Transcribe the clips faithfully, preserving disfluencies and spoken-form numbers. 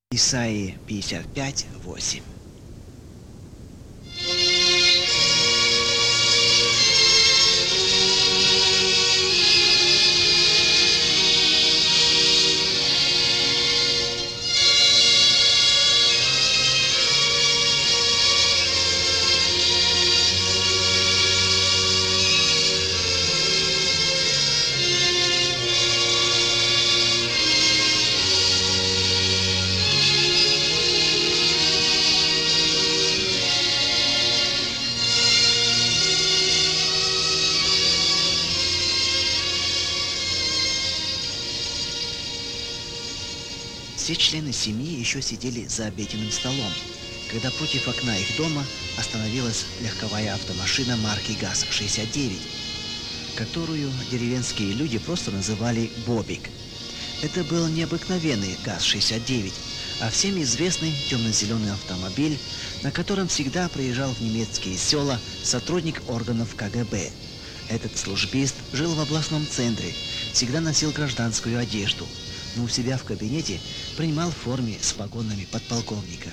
Исайи пятьдесят пять, восемь. Все члены семьи еще сидели за обеденным столом, когда против окна их дома остановилась легковая автомашина марки ГАЗ шестьдесят девять, которую деревенские люди просто называли «Бобик». Это был необыкновенный ГАЗ шестьдесят девять, а всем известный темно-зеленый автомобиль, на котором всегда приезжал в немецкие села сотрудник органов ка гэ бэ. Этот службист жил в областном центре, всегда носил гражданскую одежду, но у себя в кабинете принимал в форме с погонами подполковника.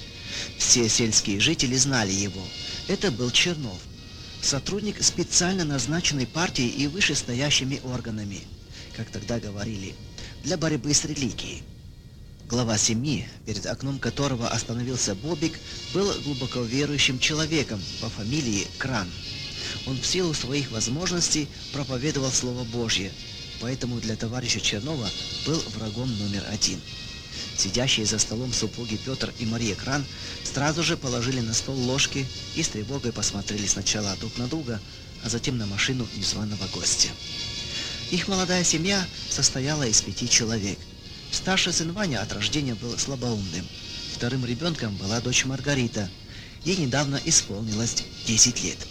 Все сельские жители знали его. Это был Чернов, сотрудник, специально назначенный партией и вышестоящими органами, как тогда говорили, для борьбы с религией. Глава семьи, перед окном которого остановился Бобик, был глубоко верующим человеком по фамилии Кран. Он в силу своих возможностей проповедовал Слово Божье, поэтому для товарища Чернова был врагом номер один. Сидящие за столом супруги Петр и Мария Кран сразу же положили на стол ложки и с тревогой посмотрели сначала друг на друга, а затем на машину незваного гостя. Их молодая семья состояла из пяти человек. Старший сын Ваня от рождения был слабоумным. Вторым ребенком была дочь Маргарита. Ей недавно исполнилось десять лет.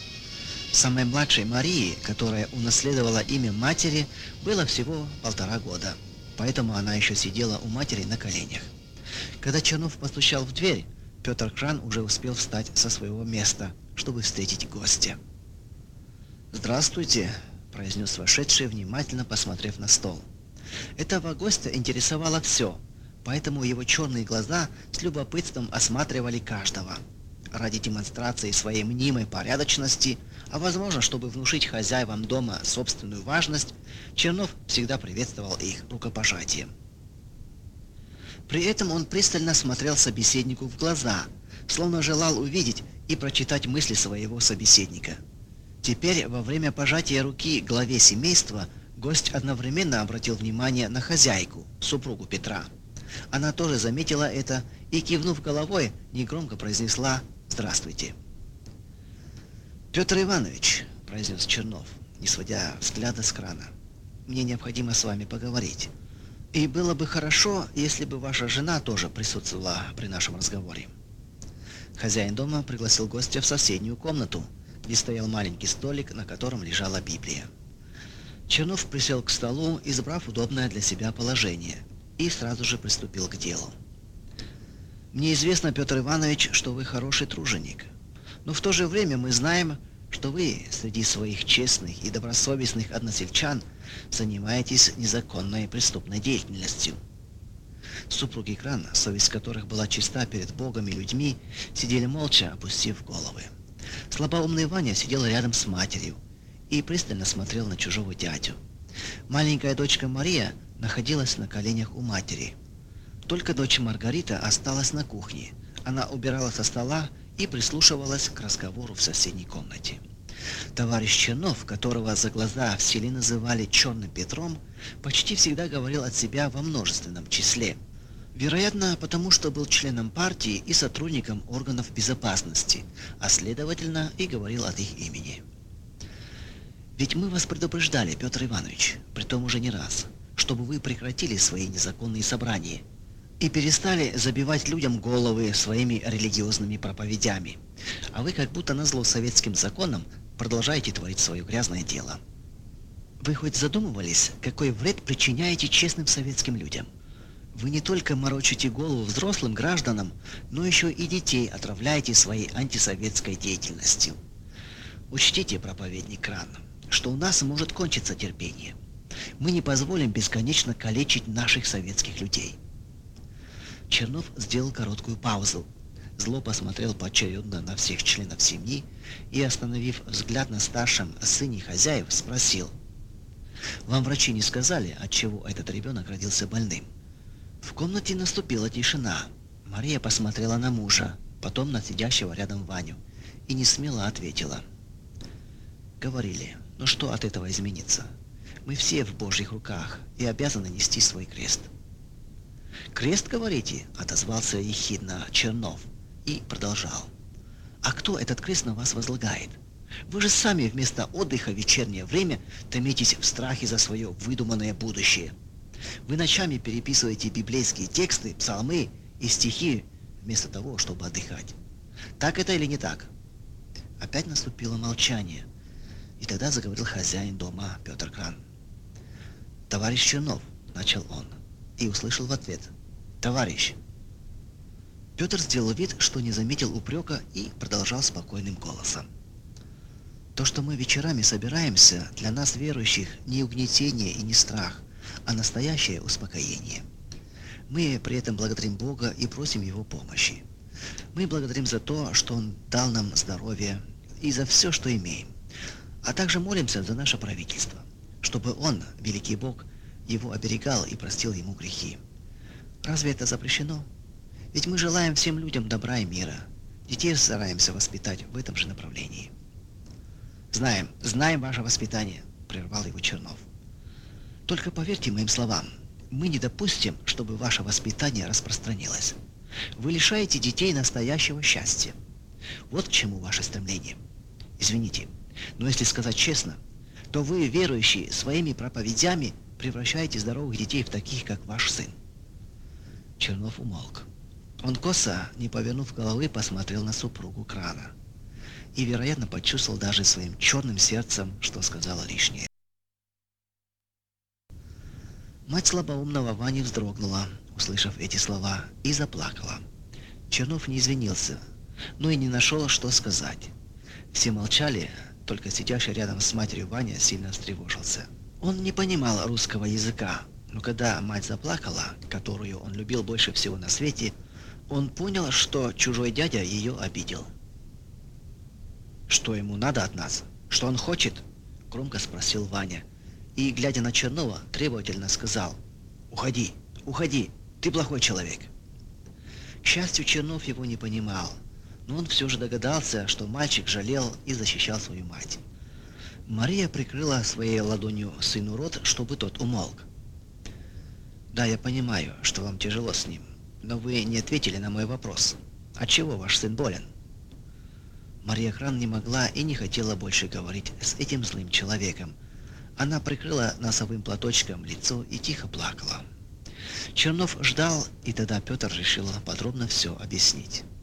Самой младшей Марии, которая унаследовала имя матери, было всего полтора года, поэтому она еще сидела у матери на коленях. Когда Чернов постучал в дверь, Петр Кран уже успел встать со своего места, чтобы встретить гостя. «Здравствуйте», — произнес вошедший, внимательно посмотрев на стол. Этого гостя интересовало все, поэтому его черные глаза с любопытством осматривали каждого. Ради демонстрации своей мнимой порядочности, а возможно, чтобы внушить хозяевам дома собственную важность, Чернов всегда приветствовал их рукопожатием. При этом он пристально смотрел собеседнику в глаза, словно желал увидеть и прочитать мысли своего собеседника. Теперь, во время пожатия руки главе семейства, гость одновременно обратил внимание на хозяйку, супругу Петра. Она тоже заметила это и, кивнув головой, негромко произнесла «Здравствуйте». «Петр Иванович», — произнес Чернов, не сводя взгляда с Крана, — «мне необходимо с вами поговорить. И было бы хорошо, если бы ваша жена тоже присутствовала при нашем разговоре». Хозяин дома пригласил гостя в соседнюю комнату, где стоял маленький столик, на котором лежала Библия. Чернов присел к столу, избрав удобное для себя положение, и сразу же приступил к делу. «Мне известно, Петр Иванович, что вы хороший труженик. Но в то же время мы знаем, что вы среди своих честных и добросовестных односельчан занимаетесь незаконной преступной деятельностью». Супруги Кран, совесть которых была чиста перед Богом и людьми, сидели молча, опустив головы. Слабоумный Ваня сидел рядом с матерью и пристально смотрел на чужого дядю. Маленькая дочка Мария находилась на коленях у матери. Только дочь Маргарита осталась на кухне. Она убирала со стола и прислушивалась к разговору в соседней комнате. Товарищ Чернов, которого за глаза в селе называли Черным Петром, почти всегда говорил от себя во множественном числе. Вероятно, потому что был членом партии и сотрудником органов безопасности, а следовательно и говорил от их имени. «Ведь мы вас предупреждали, Петр Иванович, притом уже не раз, чтобы вы прекратили свои незаконные собрания и перестали забивать людям головы своими религиозными проповедями. А вы, как будто назло советским законам, продолжаете творить свое грязное дело. Вы хоть задумывались, какой вред причиняете честным советским людям? Вы не только морочите голову взрослым гражданам, но еще и детей отравляете своей антисоветской деятельностью. Учтите, проповедник Кран, что у нас может кончиться терпение. Мы не позволим бесконечно калечить наших советских людей. Чернов сделал короткую паузу. Зло посмотрел поочередно на всех членов семьи и, остановив взгляд на старшем сыне хозяев, спросил: «Вам врачи не сказали, отчего этот ребенок родился больным?» В комнате наступила тишина. Мария посмотрела на мужа, потом на сидящего рядом Ваню и несмело ответила: «Говорили, но что от этого изменится? Мы все в Божьих руках и обязаны нести свой крест». «Крест, говорите?» — отозвался ехидно Чернов и продолжал: «А кто этот крест на вас возлагает? Вы же сами вместо отдыха в вечернее время томитесь в страхе за свое выдуманное будущее. Вы ночами переписываете библейские тексты, псалмы и стихи вместо того, чтобы отдыхать. Так это или не так?» Опять наступило молчание, и тогда заговорил хозяин дома Петр Кран. «Товарищ Чернов», — начал он, и услышал в ответ: «Товарищ». Петр сделал вид, что не заметил упрека, и продолжал спокойным голосом: «То, что мы вечерами собираемся, для нас, верующих, не угнетение и не страх, а настоящее успокоение. Мы при этом благодарим Бога и просим Его помощи. Мы благодарим за то, что Он дал нам здоровье, и за все, что имеем, а также молимся за наше правительство, чтобы Он, великий Бог, его оберегал и простил ему грехи. Разве это запрещено? Ведь мы желаем всем людям добра и мира. Детей стараемся воспитать в этом же направлении». «Знаем, знаем ваше воспитание», — прервал его Чернов. «Только поверьте моим словам, мы не допустим, чтобы ваше воспитание распространилось. Вы лишаете детей настоящего счастья. Вот к чему ваше стремление. Извините, но если сказать честно, то вы, верующие, своими проповедями превращаете здоровых детей в таких, как ваш сын». Чернов умолк. Он косо, не повернув головы, посмотрел на супругу Крана и, вероятно, почувствовал даже своим черным сердцем, что сказала лишнее. Мать слабоумного Вани вздрогнула, услышав эти слова, и заплакала. Чернов не извинился, но и не нашел, что сказать. Все молчали, только сидящий рядом с матерью Ваня сильно встревожился. Он не понимал русского языка, но когда мать заплакала, которую он любил больше всего на свете, он понял, что чужой дядя ее обидел. «Что ему надо от нас? Что он хочет?» — громко спросил Ваня. И, глядя на Чернова, требовательно сказал: «Уходи, уходи, ты плохой человек». К счастью, Чернов его не понимал, но он все же догадался, что мальчик жалел и защищал свою мать. Мария прикрыла своей ладонью сыну рот, чтобы тот умолк. «Да, я понимаю, что вам тяжело с ним, но вы не ответили на мой вопрос. Отчего ваш сын болен?» Мария Кран не могла и не хотела больше говорить с этим злым человеком. Она прикрыла носовым платочком лицо и тихо плакала. Чернов ждал, и тогда Петр решил подробно все объяснить.